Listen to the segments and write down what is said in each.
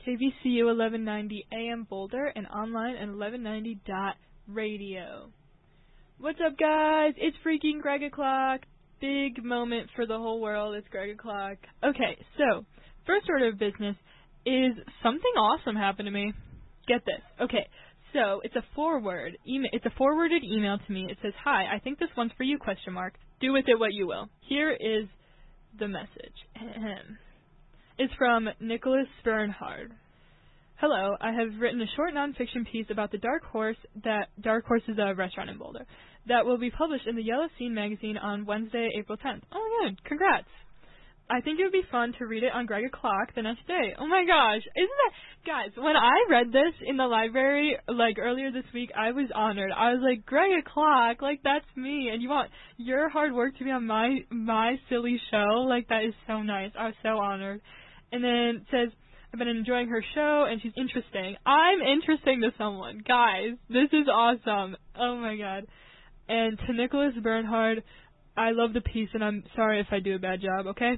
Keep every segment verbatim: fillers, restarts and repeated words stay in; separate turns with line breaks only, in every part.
K V C U eleven ninety A M Boulder and online at eleven ninety dot radio. What's up, guys? It's freaking Greg O'Clock. Big moment for the whole world. It's Greg O'Clock. Okay, so, first order of business is something awesome happened to me. Get this. Okay, so it's a forward email. It's a forwarded email to me. It says, "Hi, I think this one's for you, question mark. Do with it what you will." Here is the message. It's from Nicholas Bernhard. "Hello, I have written a short nonfiction piece about the Dark Horse, that Dark Horse is a restaurant in Boulder, that will be published in the Yellow Scene magazine on Wednesday, April tenth. Oh my god, congrats. I think it would be fun to read it on Greg O'Clock the next day." Oh my gosh, isn't that, guys, when I read this in the library, like, earlier this week, I was honored. I was like, Greg O'Clock, like, that's me, and you want your hard work to be on my, my silly show? Like, that is so nice. I was so honored. And then it says, "I've been enjoying her show, and she's interesting." I'm interesting to someone. Guys, this is awesome. Oh my god. And to Nicholas Bernhard, I love the piece, and I'm sorry if I do a bad job, okay?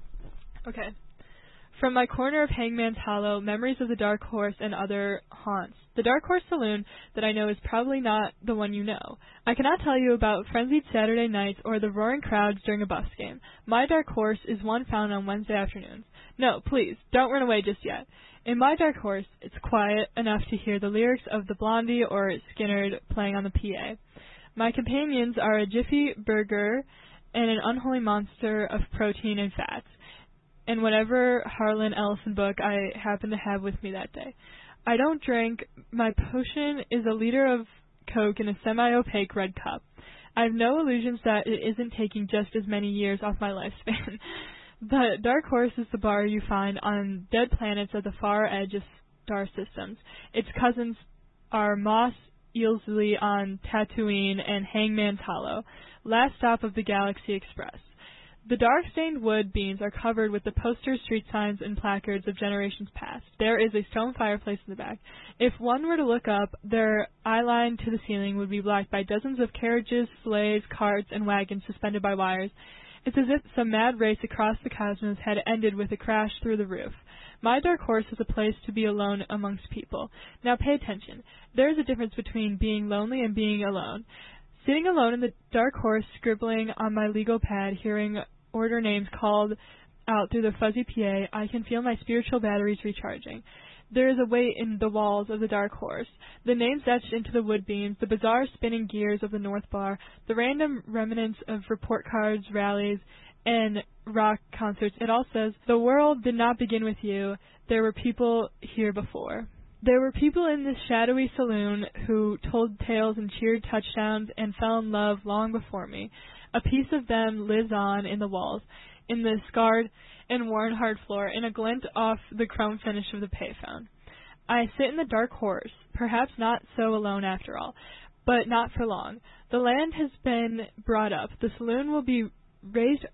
Okay. "From my corner of Hangman's Hollow, memories of the Dark Horse and other haunts. The Dark Horse Saloon that I know is probably not the one you know. I cannot tell you about frenzied Saturday nights or the roaring crowds during a Buffs game. My Dark Horse is one found on Wednesday afternoons. No, please, don't run away just yet. In my Dark Horse, it's quiet enough to hear the lyrics of the Blondie or Skinnerd playing on the P A. My companions are a Jiffy Burger and an unholy monster of protein and fats, and whatever Harlan Ellison book I happen to have with me that day. I don't drink. My potion is a liter of Coke in a semi-opaque red cup. I have no illusions that it isn't taking just as many years off my lifespan. The Dark Horse is the bar you find on dead planets at the far edge of star systems. Its cousins are Moss Eisley on Tatooine and Hangman's Hollow, last stop of the Galaxy Express. The dark-stained wood beams are covered with the posters, street signs, and placards of generations past. There is a stone fireplace in the back. If one were to look up, their eye-line to the ceiling would be blocked by dozens of carriages, sleighs, carts, and wagons suspended by wires. It's as if some mad race across the cosmos had ended with a crash through the roof. My Dark Horse is a place to be alone amongst people. Now pay attention. There is a difference between being lonely and being alone. Sitting alone in the Dark Horse, scribbling on my legal pad, hearing order names called out through the fuzzy P A, I can feel my spiritual batteries recharging. There is a weight in the walls of the Dark Horse, the names etched into the wood beams, the bizarre spinning gears of the North Bar, the random remnants of report cards, rallies, and rock concerts. It all says, "The world did not begin with you. There were people here before." There were people in this shadowy saloon who told tales and cheered touchdowns and fell in love long before me. A piece of them lives on in the walls, in the scarred and worn hard floor, in a glint off the chrome finish of the payphone. I sit in the Dark Horse, perhaps not so alone after all, but not for long. The land has been brought up. The saloon will be raised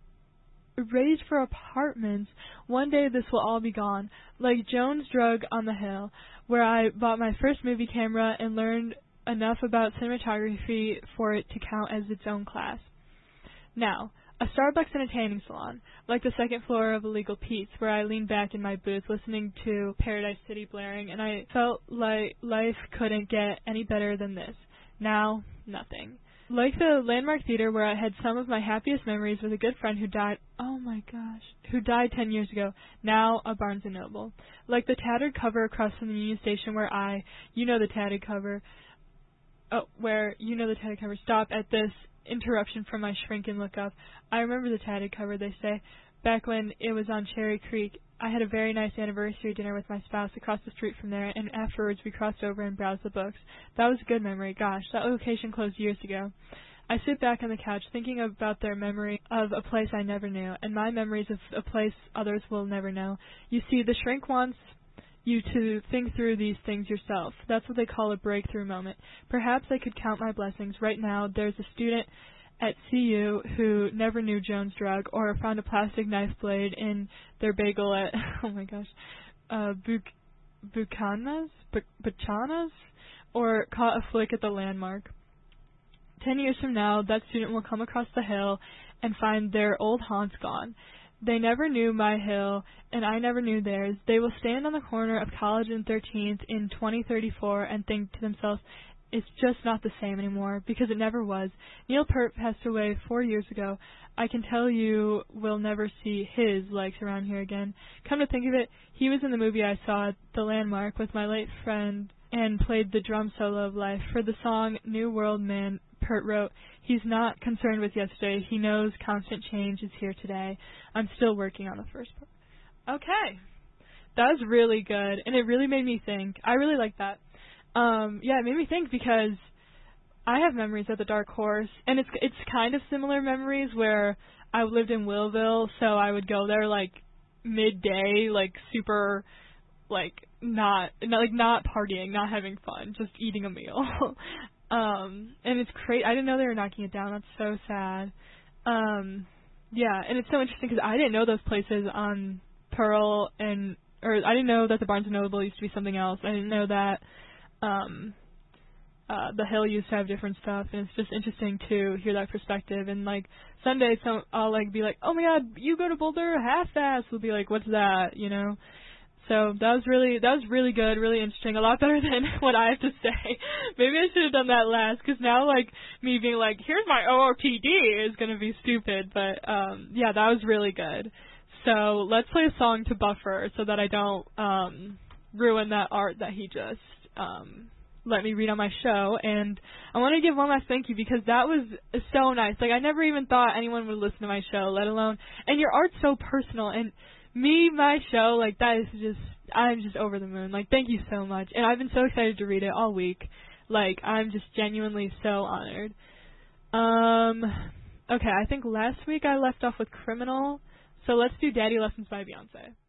raised for apartments. One day this will all be gone, like Jones Drug on the Hill, where I bought my first movie camera and learned enough about cinematography for it to count as its own class. Now, a Starbucks and a tanning salon, like the second floor of Illegal Pete's, where I leaned back in my booth listening to Paradise City blaring, and I felt like life couldn't get any better than this. Now, nothing. Like the Landmark Theater, where I had some of my happiest memories with a good friend who died, oh my gosh, who died ten years ago, now a Barnes and Noble. Like the tattered cover across from the Union Station where I, you know the tattered cover, oh, where, you know the tattered cover, stop at this interruption from my shrink and look up. I remember the tattered cover, they say. Back when it was on Cherry Creek, I had a very nice anniversary dinner with my spouse across the street from there, and afterwards we crossed over and browsed the books. That was a good memory. Gosh, that location closed years ago. I sit back on the couch thinking about their memory of a place I never knew, and my memories of a place others will never know. You see, the shrink wants you to think through these things yourself. That's what they call a breakthrough moment. Perhaps I could count my blessings. Right now, there's a student at C U who never knew Jones Drug or found a plastic knife blade in their bagel at, oh my gosh, uh, Buch- Buchanas? Buch- Buchanas? Or caught a flick at the Landmark. Ten years from now, that student will come across the hill and find their old haunts gone. They never knew my hill, and I never knew theirs. They will stand on the corner of College and thirteenth in twenty thirty-four and think to themselves, it's just not the same anymore, because it never was. Neil Peart passed away four years ago. I can tell you we'll never see his likes around here again. Come to think of it, he was in the movie I saw, The Landmark, with my late friend and played the drum solo of life. For the song New World Man, Peart wrote, he's not concerned with yesterday. He knows constant change is here today. I'm still working on the first part. Okay. That was really good, and it really made me think. I really like that. Um, yeah, it made me think because I have memories at the Dark Horse, and it's it's kind of similar memories where I lived in Willville, so I would go there like midday, like super, like not, not like not partying, not having fun, just eating a meal. um, and it's crazy. I didn't know they were knocking it down. That's so sad. Um, yeah, and it's so interesting because I didn't know those places on Pearl, and or I didn't know that the Barnes and Noble used to be something else. I didn't know that. Um, uh, the Hill used to have different stuff, and it's just interesting to hear that perspective. And like Sunday, so I'll like be like, "Oh my God, you go to Boulder half-ass?" We'll be like, "What's that?" You know. So that was really that was really good, really interesting. A lot better than what I have to say. Maybe I should have done that last, because now like me being like, "Here's my O R P D" is gonna be stupid. But um, yeah, that was really good. So let's play a song to buffer so that I don't um, ruin that art that he just. Um, let me read on my show, and I want to give one last thank you because that was so nice. Like, I never even thought anyone would listen to my show, let alone, and your art's so personal, and me, my show, like, that is just, I'm just over the moon. Like, thank you so much, and I've been so excited to read it all week. Like, I'm just genuinely so honored. Um, okay, I think last week I left off with Criminal, so let's do Daddy Lessons by Beyonce.